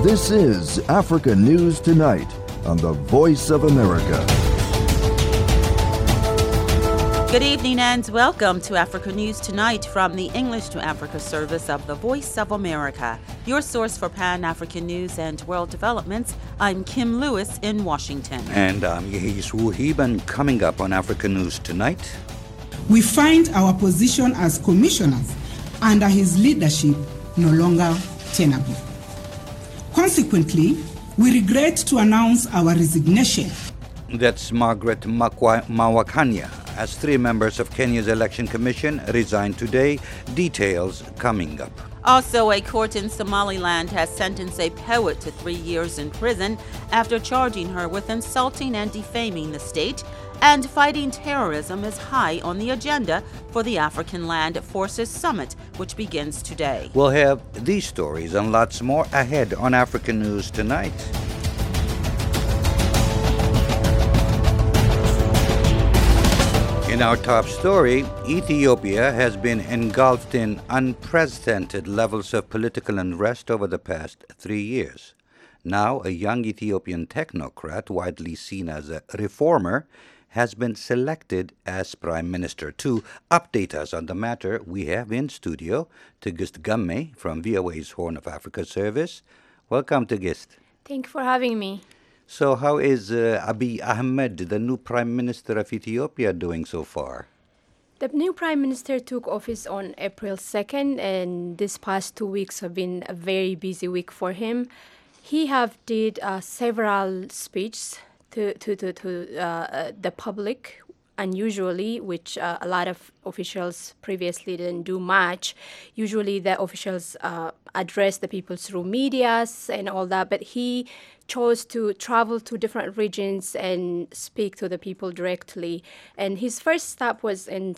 This is Africa News Tonight on the Voice of America. Good evening and welcome to Africa News Tonight from the English to Africa service of the Voice of America, your source for Pan-African news and world developments. I'm Kim Lewis in Washington. And I'm Yehis Wuhib, and coming up on Africa News Tonight, we find our position as commissioners under his leadership no longer tenable. Consequently, we regret to announce our resignation. That's Margaret Mawakanya, as 3 members of Kenya's Election Commission resigned today. Details coming up. Also, a court in Somaliland has sentenced a poet to 3 years in prison after charging her with insulting and defaming the state. And fighting terrorism is high on the agenda for the African Land Forces Summit, which begins today. We'll have these stories and lots more ahead on African News Tonight. In our top story, Ethiopia has been engulfed in unprecedented levels of political unrest over the past 3 years. Now, a young Ethiopian technocrat, widely seen as a reformer, has been selected as Prime Minister. To update us on the matter, we have in studio Tigist Gamme from VOA's Horn of Africa service. Welcome, Tigist. Thank you for having me. So how is Abiy Ahmed, the new Prime Minister of Ethiopia, doing so far? The new Prime Minister took office on April 2nd, and this past 2 weeks have been a very busy week for him. He have did several speeches to the public, unusually, which a lot of officials previously didn't do much. Usually the officials address the people through medias and all that, but he chose to travel to different regions and speak to the people directly. And his first stop was in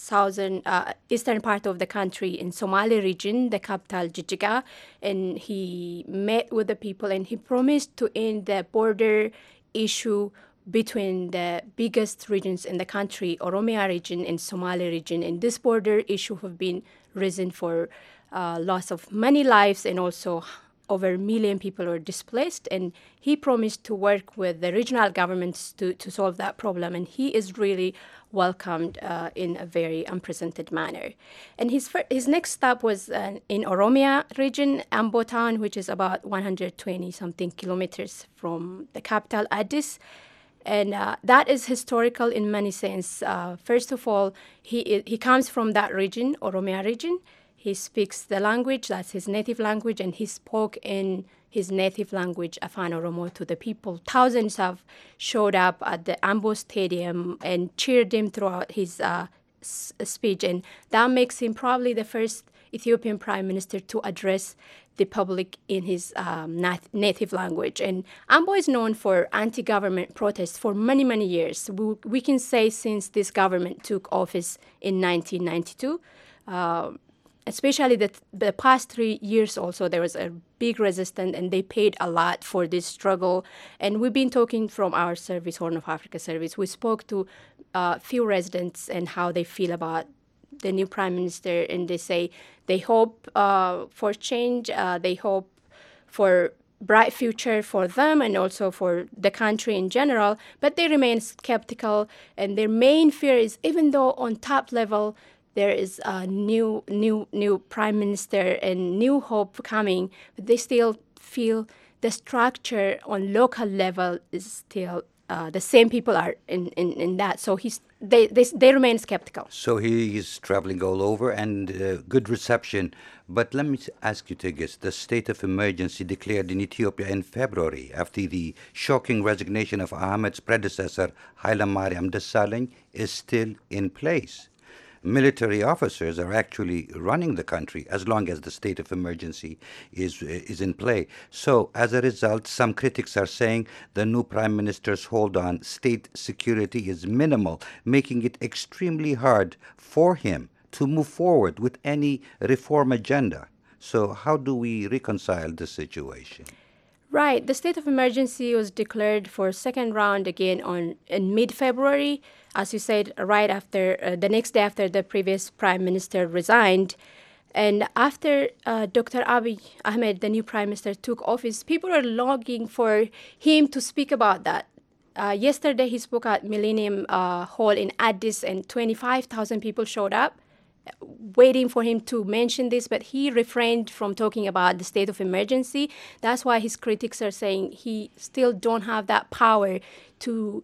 eastern part of the country, in Somali region, the capital Jijjiga, and he met with the people and he promised to end the border issue between the biggest regions in the country, Oromia region and Somali region. And this border issue have been risen for loss of many lives, and also over 1 million people were displaced. And he promised to work with the regional governments to solve that problem. And he is really welcomed in a very unprecedented manner. And his next stop was in Oromia region, Ambo town, which is about 120-something kilometers from the capital, Addis. And that is historical in many sense. First of all, he comes from that region, Oromia region. He speaks the language, that's his native language, and he spoke in his native language, Afan Oromo, to the people. Thousands have showed up at the Ambo Stadium and cheered him throughout his speech, and that makes him probably the first Ethiopian Prime Minister to address the public in his native language. And Ambo is known for anti-government protests for many, many years. We can say since this government took office in 1992, especially the past 3 years also, there was a big resistance, and they paid a lot for this struggle. And we've been talking from our service, Horn of Africa service. We spoke to a few residents and how they feel about the new Prime Minister, and they say they hope for change, they hope for bright future for them and also for the country in general, but they remain skeptical, and their main fear is, even though on top level there is a new Prime Minister and new hope coming, but they still feel the structure on local level is still the same people are in that. So they remain skeptical. So he is traveling all over, and good reception. But let me ask you, Tigist, the state of emergency declared in Ethiopia in February after the shocking resignation of Ahmed's predecessor, Haile Mariam Desalegn, is still in place. Military officers are actually running the country as long as the state of emergency is in play. So, as a result, some critics are saying the new prime minister's hold on state security is minimal, making it extremely hard for him to move forward with any reform agenda. So, how do we reconcile the situation? Right. The state of emergency was declared for second round again in mid-February, as you said, right after the next day after the previous prime minister resigned. And after Dr. Abiy Ahmed, the new prime minister, took office, people are longing for him to speak about that. Yesterday, he spoke at Millennium Hall in Addis, and 25,000 people showed up waiting for him to mention this, but he refrained from talking about the state of emergency. That's why his critics are saying he still don't have that power to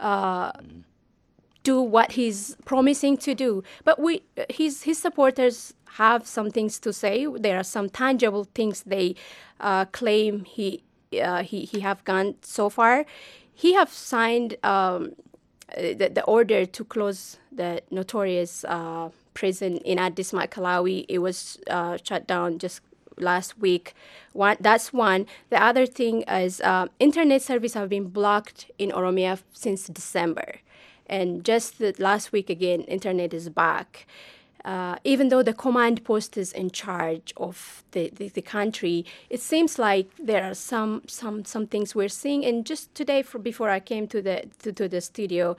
do what he's promising to do. But his supporters have some things to say. There are some tangible things they claim he have gone so far. He have signed the order to close the notorious prison in Addis, Malawi. It was shut down just last week. That's one. The other thing is internet service have been blocked in Oromia since December. And just last week again, internet is back. Even though the command post is in charge of the country, it seems like there are some things we're seeing. And just today, before I came to the studio,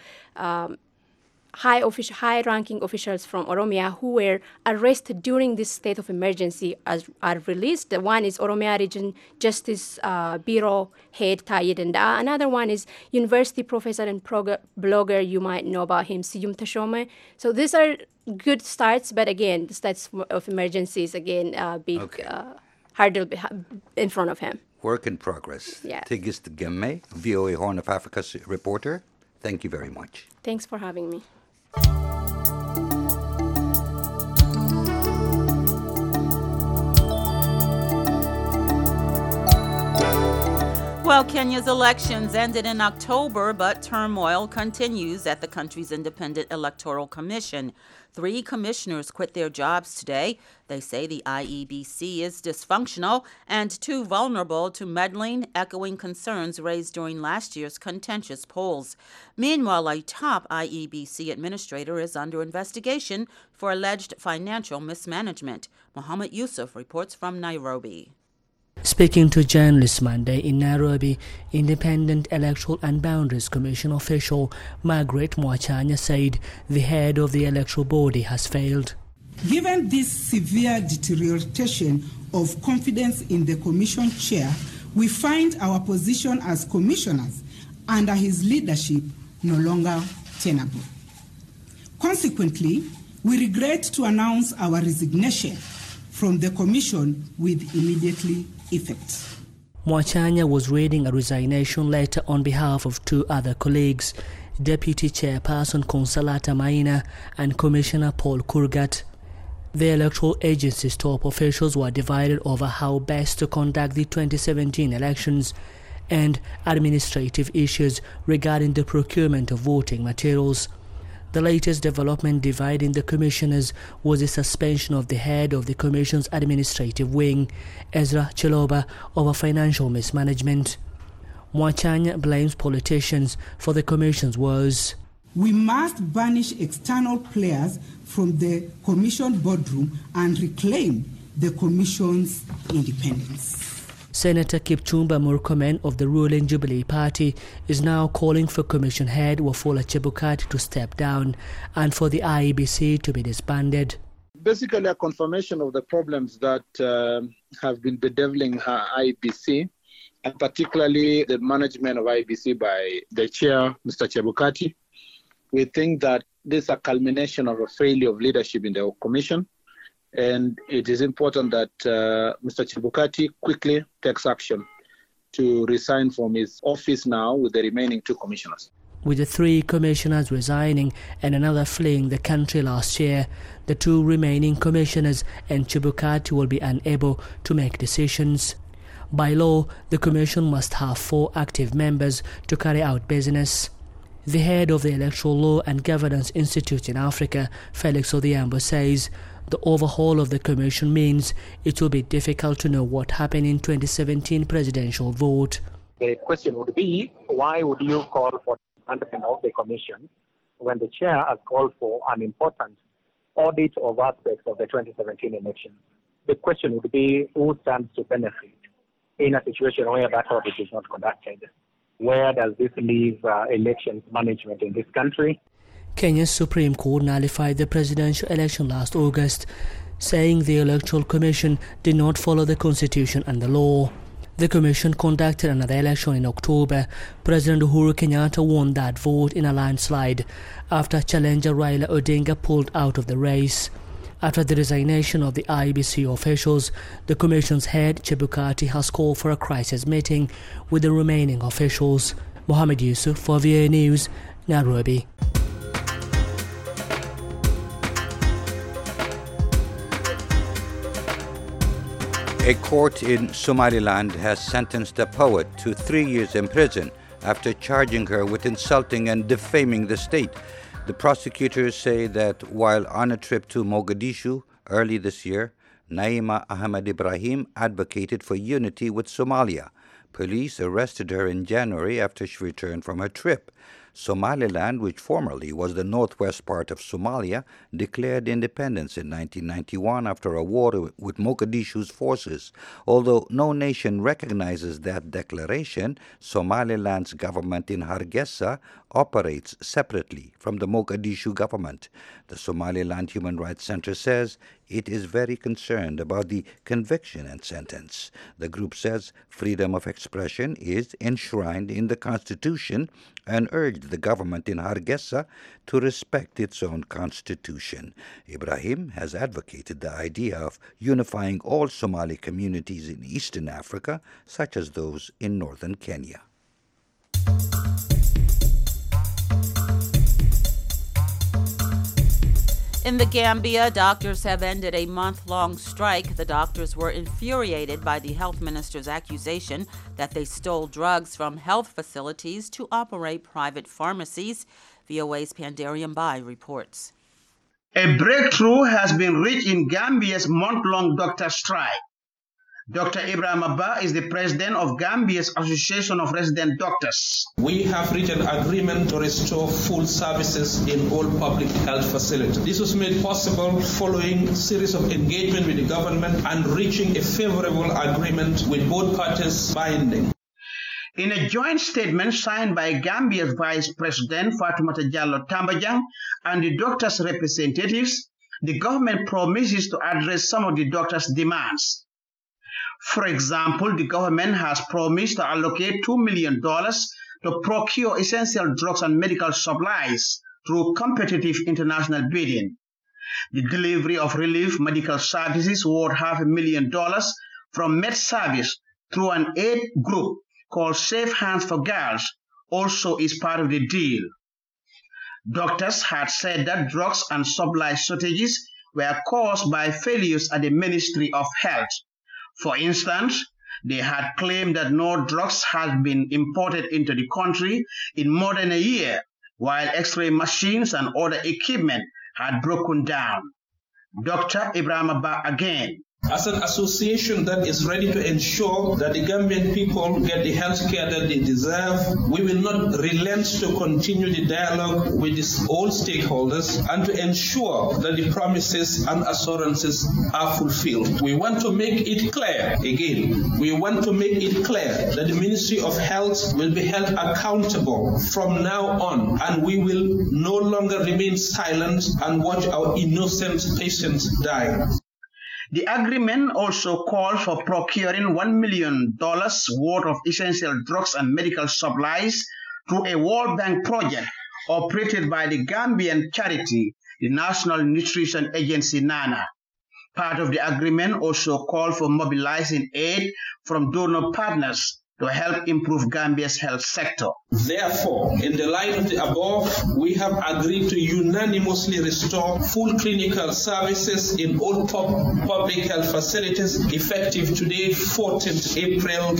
high-ranking officials from Oromia who were arrested during this state of emergency are released. The one is Oromia Region Justice Bureau head Taye Danda'a. Another one is university professor and blogger, you might know about him, Siyum Tashome. So these are good starts, but again, the states of emergency is again a big hurdle in front of him. Work in progress. Yeah. Tigist Gemme, VOA Horn of Africa's reporter, thank you very much. Thanks for having me. Well, Kenya's elections ended in October, but turmoil continues at the country's Independent Electoral Commission. 3 commissioners quit their jobs today. They say the IEBC is dysfunctional and too vulnerable to meddling, echoing concerns raised during last year's contentious polls. Meanwhile, a top IEBC administrator is under investigation for alleged financial mismanagement. Mohammed Yusuf reports from Nairobi. Speaking to journalists Monday in Nairobi, Independent Electoral and Boundaries Commission official Margaret Mwachanya said the head of the electoral body has failed. Given this severe deterioration of confidence in the commission chair, we find our position as commissioners under his leadership no longer tenable. Consequently, we regret to announce our resignation from the commission with immediately effect. Mwachanya was reading a resignation letter on behalf of 2 other colleagues, Deputy Chairperson Consolata Maina and Commissioner Paul Kurgat. The electoral agency's top officials were divided over how best to conduct the 2017 elections and administrative issues regarding the procurement of voting materials. The latest development dividing the commissioners was the suspension of the head of the commission's administrative wing, Ezra Chiloba, over financial mismanagement. Mwachanya blames politicians for the commission's woes. We must banish external players from the commission boardroom and reclaim the commission's independence. Senator Kipchumba Murkomen of the ruling Jubilee Party is now calling for Commission head Wafula Chebukati to step down and for the IEBC to be disbanded. Basically a confirmation of the problems that have been bedeviling IEBC, and particularly the management of IEBC by the chair, Mr. Chebukati. We think that this is a culmination of a failure of leadership in the commission. And it is important that Mr. Chebukati quickly takes action to resign from his office now with the remaining 2 commissioners. With the 3 commissioners resigning and another fleeing the country last year, the 2 remaining commissioners and Chebukati will be unable to make decisions. By law, the commission must have 4 active members to carry out business. The head of the Electoral Law and Governance Institute in Africa, Felix Odhiambo, says the overhaul of the commission means it will be difficult to know what happened in 2017 presidential vote. The question would be, why would you call for disbandment of the commission when the chair has called for an important audit of aspects of the 2017 election? The question would be, who stands to benefit in a situation where that audit is not conducted? Where does this leave elections management in this country? Kenya's Supreme Court nullified the presidential election last August, saying the Electoral Commission did not follow the Constitution and the law. The Commission conducted another election in October. President Uhuru Kenyatta won that vote in a landslide after challenger Raila Odinga pulled out of the race. After the resignation of the IEBC officials, the Commission's head, Chebukati, has called for a crisis meeting with the remaining officials. Mohammed Yusuf for VOA News, Nairobi. A court in Somaliland has sentenced a poet to 3 years in prison after charging her with insulting and defaming the state. The prosecutors say that while on a trip to Mogadishu early this year, Naima Ahmed Ibrahim advocated for unity with Somalia. Police arrested her in January after she returned from her trip. Somaliland, which formerly was the northwest part of Somalia, declared independence in 1991 after a war with Mogadishu's forces. Although no nation recognizes that declaration, Somaliland's government in Hargeisa operates separately from the Mogadishu government. The Somaliland Human Rights Center says it is very concerned about the conviction and sentence. The group says freedom of expression is enshrined in the Constitution and urged the government in Hargeisa to respect its own constitution. Ibrahim has advocated the idea of unifying all Somali communities in Eastern Africa, such as those in northern Kenya. In the Gambia, doctors have ended a month-long strike. The doctors were infuriated by the health minister's accusation that they stole drugs from health facilities to operate private pharmacies. VOA's Pandarium Bai reports. A breakthrough has been reached in Gambia's month-long doctor strike. Dr. Ibrahim Abba is the president of Gambia's Association of Resident Doctors. We have reached an agreement to restore full services in all public health facilities. This was made possible following a series of engagement with the government and reaching a favorable agreement with both parties binding. In a joint statement signed by Gambia's Vice President Fatoumata Jallow Tambajang and the doctors' representatives, the government promises to address some of the doctors' demands. For example, the government has promised to allocate $2 million to procure essential drugs and medical supplies through competitive international bidding. The delivery of relief medical services worth $500,000 from MedService through an aid group called Safe Hands for Girls also is part of the deal. Doctors had said that drugs and supply shortages were caused by failures at the Ministry of Health. For instance, they had claimed that no drugs had been imported into the country in more than a year, while X-ray machines and other equipment had broken down. Dr. Ibrahim Abba again. As an association that is ready to ensure that the Gambian people get the health care that they deserve, we will not relent to continue the dialogue with all stakeholders and to ensure that the promises and assurances are fulfilled. We want to make it clear, again, we want to make it clear that the Ministry of Health will be held accountable from now on, and we will no longer remain silent and watch our innocent patients die. The agreement also called for procuring $1 million worth of essential drugs and medical supplies through a World Bank project operated by the Gambian charity, the National Nutrition Agency, NANA. Part of the agreement also called for mobilizing aid from donor partners to help improve Gambia's health sector. Therefore, in the light of the above, we have agreed to unanimously restore full clinical services in all public health facilities effective today, 14th April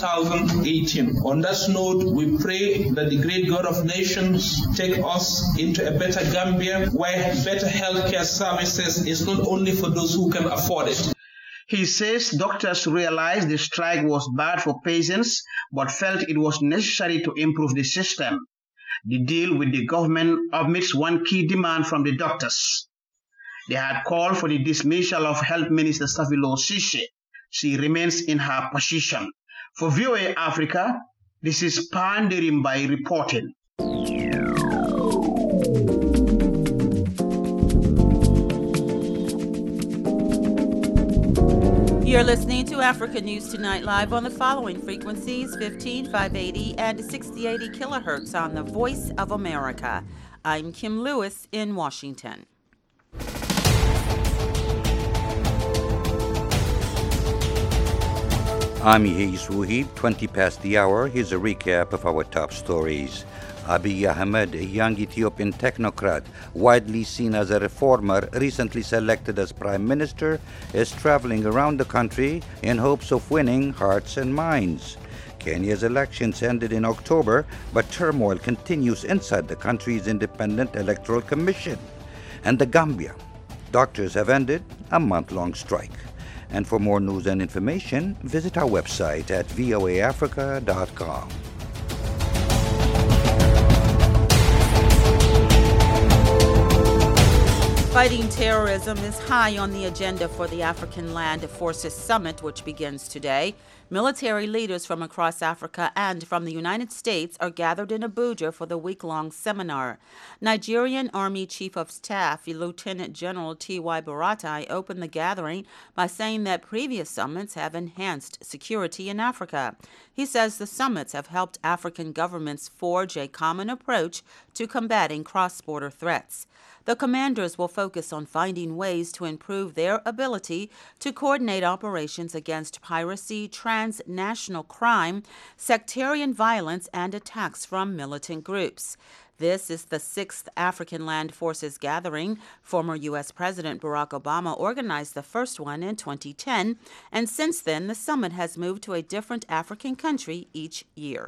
2018. On that note, we pray that the great God of nations take us into a better Gambia where better healthcare services is not only for those who can afford it. He says doctors realized the strike was bad for patients, but felt it was necessary to improve the system. The deal with the government omits one key demand from the doctors. They had called for the dismissal of Health Minister Safilo Sise. She remains in her position. For VOA Africa, this is Pandarium Bai reporting. You're listening to Africa News Tonight live on the following frequencies: 15,580 and 6080 kilohertz on the Voice of America. I'm Kim Lewis in Washington. I'm Yehis Wuhib, 20 past the hour. Here's a recap of our top stories. Abiy Ahmed, a young Ethiopian technocrat, widely seen as a reformer, recently selected as prime minister, is traveling around the country in hopes of winning hearts and minds. Kenya's elections ended in October, but turmoil continues inside the country's independent electoral commission. And the Gambia. Doctors have ended a month-long strike. And for more news and information, visit our website at voaafrica.com. Fighting terrorism is high on the agenda for the African Land Forces Summit, which begins today. Military leaders from across Africa and from the United States are gathered in Abuja for the week-long seminar. Nigerian Army Chief of Staff Lieutenant General T.Y. Buratai opened the gathering by saying that previous summits have enhanced security in Africa. He says the summits have helped African governments forge a common approach to combating cross-border threats. The commanders will focus on finding ways to improve their ability to coordinate operations against piracy, transnational crime, sectarian violence, and attacks from militant groups. This is the 6th African Land Forces gathering. Former U.S. President Barack Obama organized the first one in 2010, and since then, the summit has moved to a different African country each year.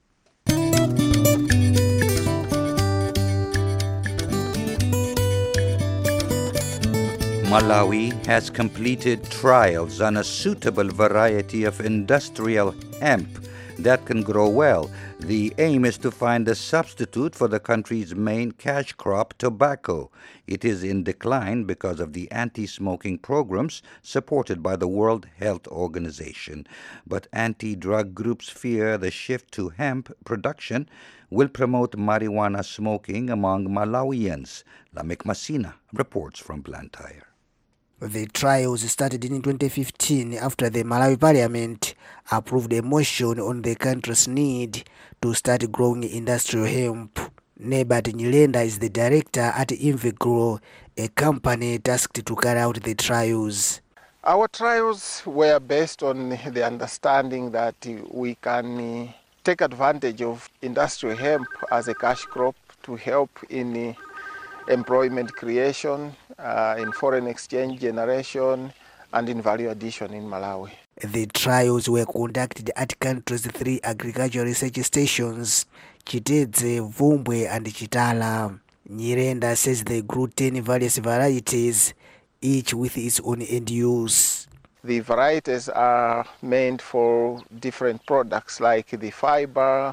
Malawi has completed trials on a suitable variety of industrial hemp that can grow well. The aim is to find a substitute for the country's main cash crop, tobacco. It is in decline because of the anti-smoking programs supported by the World Health Organization. But anti-drug groups fear the shift to hemp production will promote marijuana smoking among Malawians. Lamek Masina reports from Blantyre. The trials started in 2015 after the Malawi Parliament approved a motion on the country's need to start growing industrial hemp. Nebert Nyilenda is the director at Invigro, a company tasked to carry out the trials. Our trials were based on the understanding that we can take advantage of industrial hemp as a cash crop to help in employment creation, in foreign exchange generation, and in value addition in Malawi. The trials were conducted at country's 3 agricultural research stations, Chitedze, Vumbwe, and Chitala. Nyirenda says they grew 10 various varieties, each with its own end use. The varieties are meant for different products like the fiber,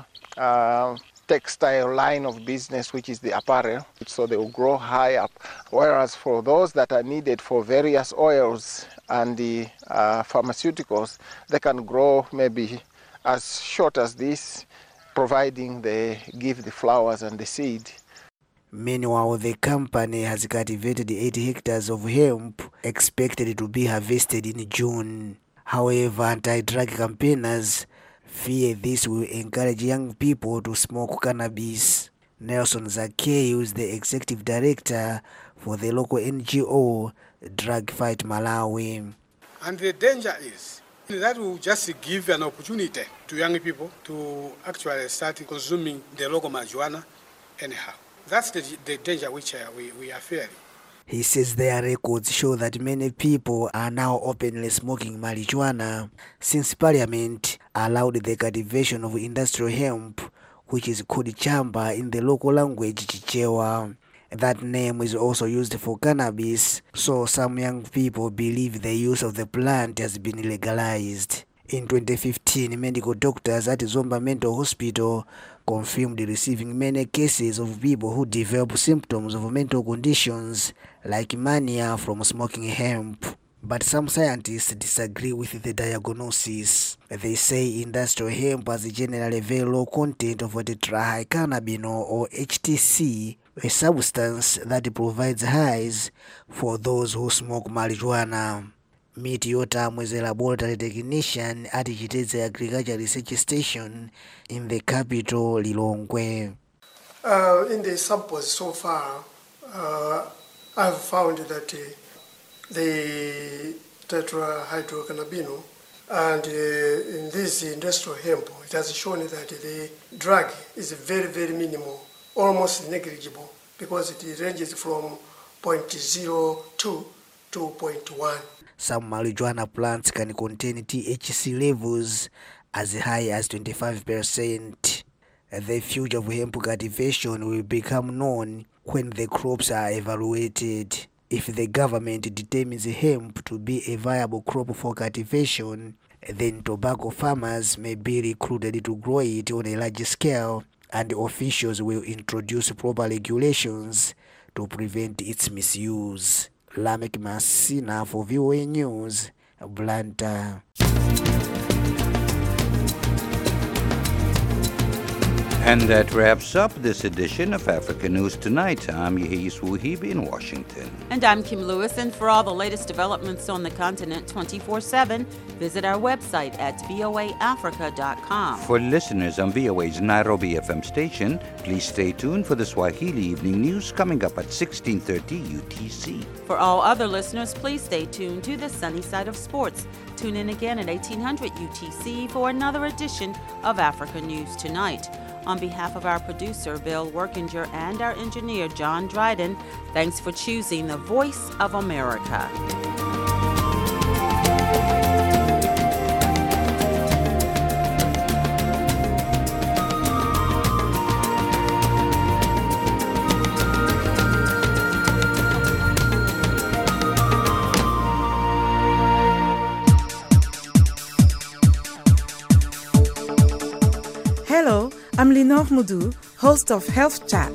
textile line of business, which is the apparel, so they will grow high up. Whereas for those that are needed for various oils and the pharmaceuticals, they can grow maybe as short as this, providing they give the flowers and the seed. Meanwhile, the company has cultivated 80 hectares of hemp expected to be harvested in June. However, anti-drug campaigners fear this will encourage young people to smoke cannabis. Nelson Zakei is the executive director for the local NGO Drug Fight Malawi. And the danger is that will just give an opportunity to young people to actually start consuming the local marijuana anyhow. That's the danger which we are fearing. He says their records show that many people are now openly smoking marijuana since Parliament allowed the cultivation of industrial hemp, which is called chamba in the local language Chichewa. That name is also used for cannabis, so some young people believe the use of the plant has been legalized. In 2015, medical doctors at Zomba Mental Hospital confirmed receiving many cases of people who develop symptoms of mental conditions like mania from smoking hemp. But some scientists disagree with the diagnosis. They say industrial hemp has generally very low content of tetrahydrocannabinol or HTC, a substance that provides highs for those who smoke marijuana. miti yotamwa a laboratory technician at Chiteze Agriculture Research Station in the capital, Lilongwe. In the samples so far, I've found that the tetrahydrocannabinol and in this industrial hemp, it has shown that the drug is very, very minimal, almost negligible, because it ranges from 0.02 to 0.1. Some marijuana plants can contain THC levels as high as 25%. The future of hemp cultivation will become known when the crops are evaluated. If the government determines hemp to be a viable crop for cultivation, then tobacco farmers may be recruited to grow it on a large scale, and officials will introduce proper regulations to prevent its misuse. Lamek Masina for VOA News, Blantyre. And that wraps up this edition of Africa News Tonight. I'm Yehis Wuhibi in Washington. And I'm Kim Lewis. And for all the latest developments on the continent 24/7, visit our website at voaafrica.com. For listeners on VOA's Nairobi FM station, please stay tuned for the Swahili Evening News coming up at 16:30 UTC. For all other listeners, please stay tuned to the sunny side of sports. Tune in again at 1800 UTC for another edition of Africa News Tonight. On behalf of our producer, Bill Workinger, and our engineer, John Dryden, thanks for choosing the Voice of America. Hello, I'm Lenore Mudu, host of Health Chat.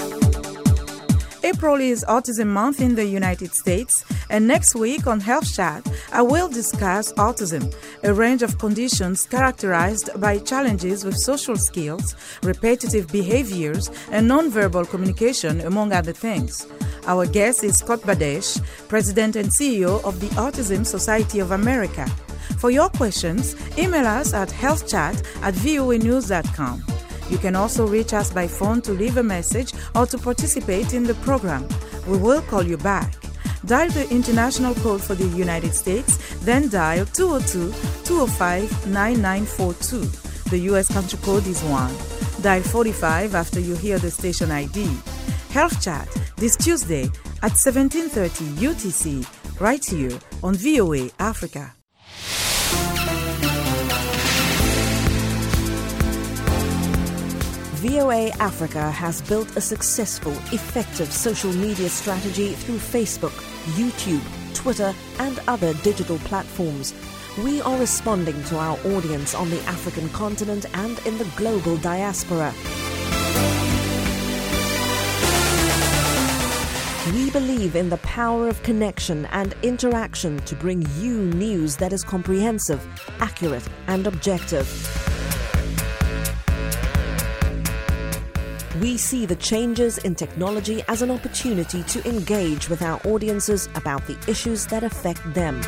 April is Autism Month in the United States, and next week on Health Chat, I will discuss autism, a range of conditions characterized by challenges with social skills, repetitive behaviors, and nonverbal communication, among other things. Our guest is Scott Badesh, President and CEO of the Autism Society of America. For your questions, email us at healthchat@voanews.com. You can also reach us by phone to leave a message or to participate in the program. We will call you back. Dial the international code for the United States, then dial 202-205-9942. The U.S. country code is 1. Dial 45 after you hear the station ID. Health Chat, this Tuesday at 17:30 UTC, right here on VOA Africa. VOA Africa has built a successful, effective social media strategy through Facebook, YouTube, Twitter, and other digital platforms. We are responding to our audience on the African continent and in the global diaspora. We believe in the power of connection and interaction to bring you news that is comprehensive, accurate, and objective. We see the changes in technology as an opportunity to engage with our audiences about the issues that affect them.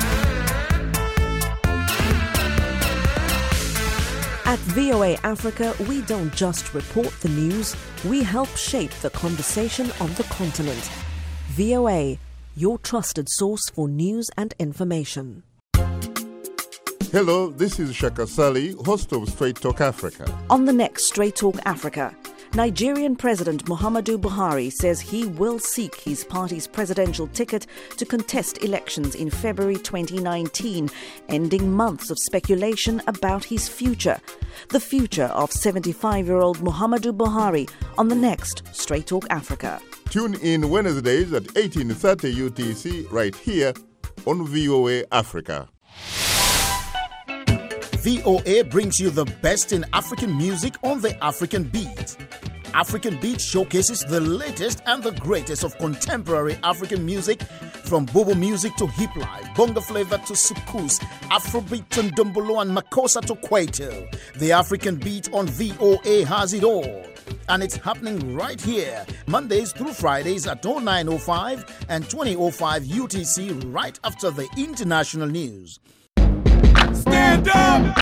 At VOA Africa, we don't just report the news, we help shape the conversation on the continent. VOA, your trusted source for news and information. Hello, this is Shaka Sali, host of Straight Talk Africa. On the next Straight Talk Africa, Nigerian President Muhammadu Buhari says he will seek his party's presidential ticket to contest elections in February 2019, ending months of speculation about his future. The future of 75-year-old Muhammadu Buhari on the next Straight Talk Africa. Tune in Wednesdays at 18:30 UTC right here on VOA Africa. VOA brings you the best in African music on the African beat. African Beat showcases the latest and the greatest of contemporary African music, from bobo music to hip life, bongo flavor to soukous, Afrobeat and Dombolo and Makossa to Kwaito. The African Beat on VOA has it all. And it's happening right here, Mondays through Fridays at 09:05 and 20:05 UTC, right after the international news. Stand up!